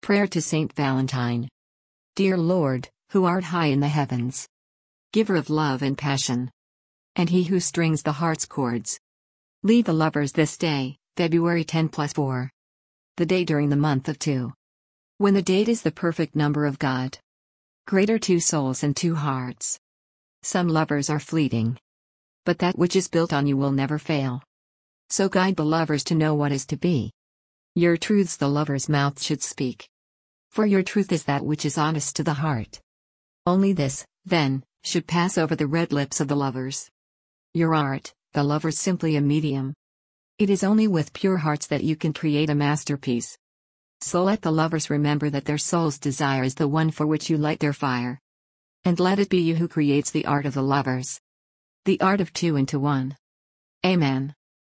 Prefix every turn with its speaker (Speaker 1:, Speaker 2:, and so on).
Speaker 1: Prayer to Saint Valentine. Dear Lord, who art high in the heavens, giver of love and passion, and he who strings the heart's chords, lead the lovers this day, February 10+4. The day during the month of 2. When the date is the perfect number of God. Greater two souls and two hearts. Some lovers are fleeting, but that which is built on you will never fail. So guide the lovers to know what is to be. Your truths the lover's mouth should speak. For your truth is that which is honest to the heart. Only this, then, should pass over the red lips of the lovers. Your art, the lover's simply a medium. It is only with pure hearts that you can create a masterpiece. So let the lovers remember that their soul's desire is the one for which you light their fire. And let it be you who creates the art of the lovers. The art of two into one. Amen.